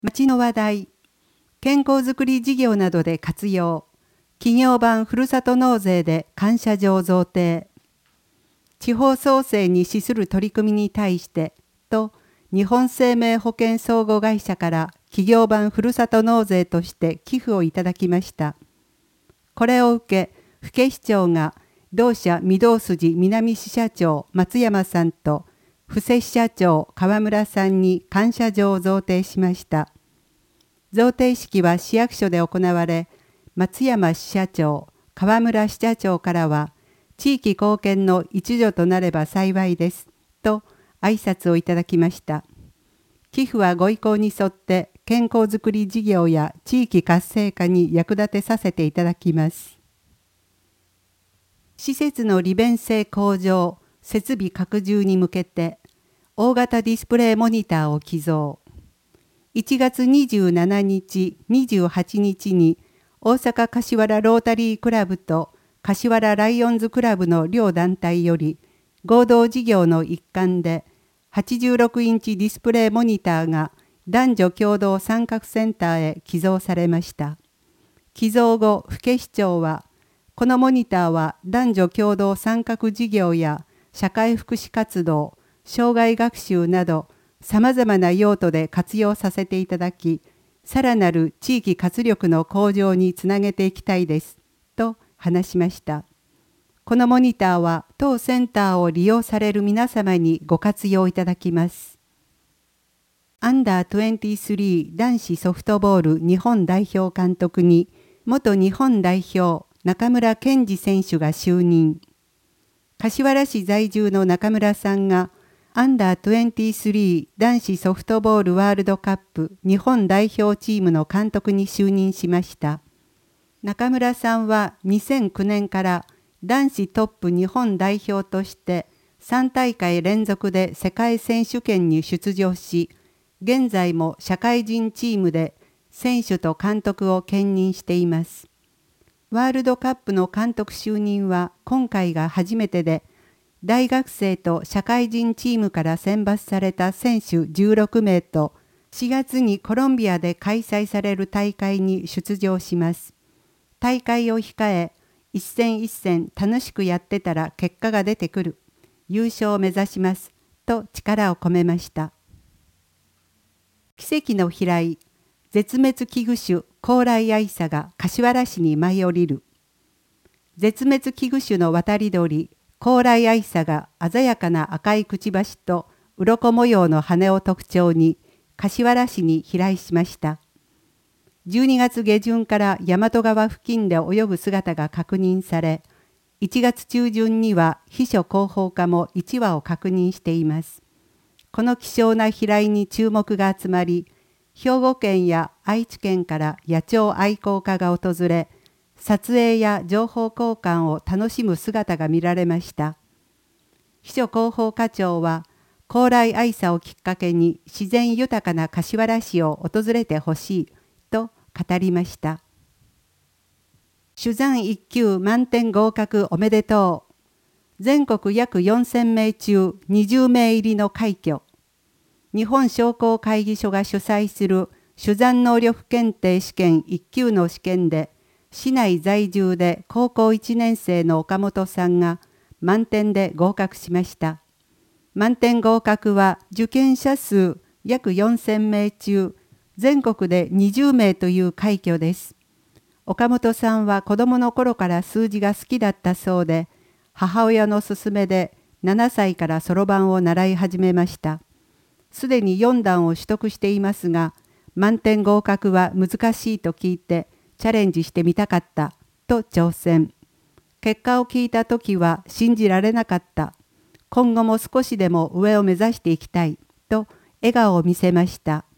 町の話題、健康づくり事業などで活用、企業版ふるさと納税で感謝状贈呈、地方創生に資する取り組みに対してと、日本生命保険相互会社から企業版ふるさと納税として寄付をいただきました。これを受け、府警視庁が同社御堂筋南支社長松山さんと布施支社長川村さんに感謝状を贈呈しました。贈呈式は市役所で行われ、松山支社長、川村支社長からは、地域貢献の一助となれば幸いです、と挨拶をいただきました。寄付はご意向に沿って健康づくり事業や地域活性化に役立てさせていただきます。施設の利便性向上、設備拡充に向けて、大型ディスプレイモニターを寄贈。1月27日、28日に大阪柏原ロータリークラブと柏原ライオンズクラブの両団体より合同事業の一環で86インチディスプレイモニターが男女共同参画センターへ寄贈されました。寄贈後、府警視庁は、このモニターは男女共同参画事業や社会福祉活動、障害学習などさまざまな用途で活用させていただき、さらなる地域活力の向上につなげていきたいです、と話しました。このモニターは当センターを利用される皆様にご活用いただきます。アンダー23男子ソフトボール日本代表監督に元日本代表中村健二選手が就任。柏原市在住の中村さんがアンダー23男子ソフトボールワールドカップ日本代表チームの監督に就任しました。中村さんは2009年から男子トップ日本代表として3大会連続で世界選手権に出場し、現在も社会人チームで選手と監督を兼任しています。ワールドカップの監督就任は今回が初めてで、大学生と社会人チームから選抜された選手16名と4月にコロンビアで開催される大会に出場します。大会を控え、一戦一戦楽しくやってたら結果が出てくる。優勝を目指します。と力を込めました。奇跡の飛来、絶滅危惧種高麗愛沙が柏原市に舞い降りる。絶滅危惧種の渡り鳥、高麗愛沙が鮮やかな赤いくちばしと鱗模様の羽を特徴に柏原市に飛来しました。12月下旬から大和川付近で泳ぐ姿が確認され、1月中旬には秘書広報課も1羽を確認しています。この希少な飛来に注目が集まり、兵庫県や愛知県から野鳥愛好家が訪れ、撮影や情報交換を楽しむ姿が見られました。秘書広報課長は、高麗愛沙をきっかけに自然豊かな柏原市を訪れてほしいと語りました。珠山1級満点合格おめでとう。全国約4000名中20名入りの快挙。日本商工会議所が主催する珠山能力検定試験1級の試験で、市内在住で高校1年生の岡本さんが満点で合格しました。満点合格は受験者数約4000名中、全国で20名という快挙です。岡本さんは子供の頃から数字が好きだったそうで、母親の勧めで7歳からそろばんを習い始めました。すでに4段を取得していますが、満点合格は難しいと聞いてチャレンジしてみたかったと挑戦。結果を聞いたときは信じられなかった。今後も少しでも上を目指していきたいと笑顔を見せました。